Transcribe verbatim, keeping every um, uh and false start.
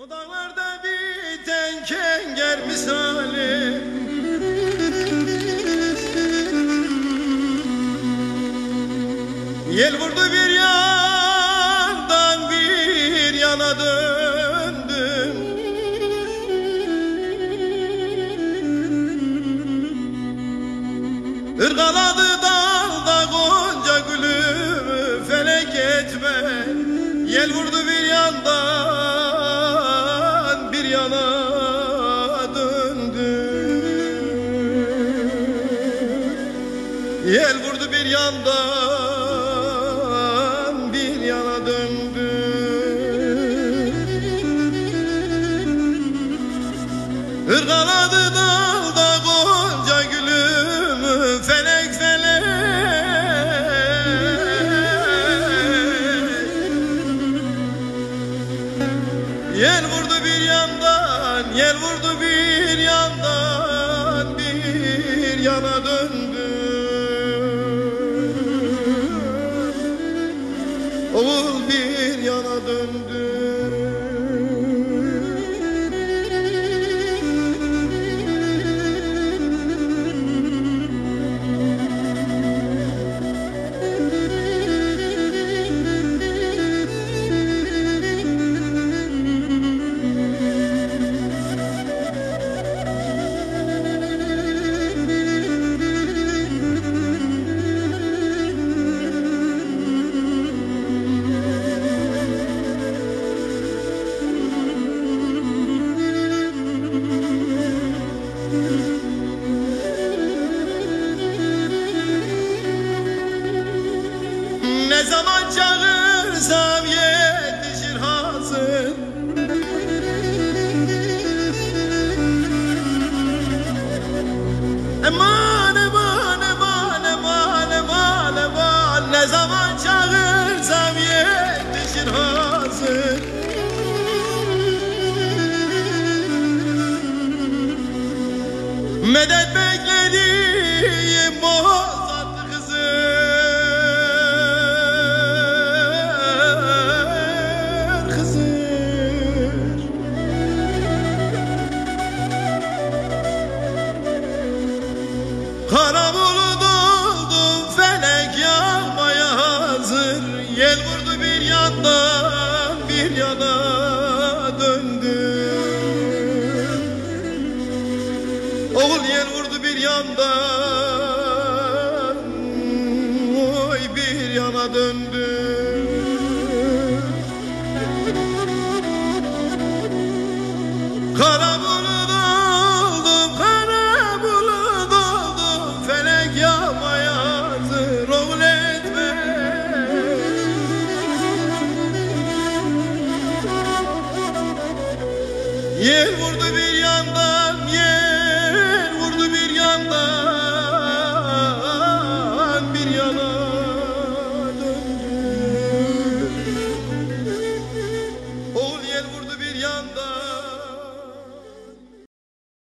O dağlarda biten kenger misali, yel vurdu bir yandan bir yana döndüm. Irgaladı dalda gonca gülümü felek etme. Yel vurdu bir yandan bir yana döndüm. Yel vurdu bir yandan bir yana döndüm. Irgaladı dalda gonca gülümü felek felek. Yel vurdu bir yandan, yel vurdu bir yandan bir yana döndüm. Oğul bir yana döndü. Ne zaman çağırsam yetişir hazır. Eman eman eman eman eman eman. Ne zaman çağırsam yetişir hazır. Medet beklediğim bozatlı kızım. Kara bulut oldum felek yağmaya hazır. Yel vurdu bir yandan bir yana döndüm. Oğul yel vurdu bir yandan, oy bir yana döndüm. Kara bulut oldum, kara bulut oldum, felek yağmaya hazır. Oğul etme. Yel vurdu bir yandan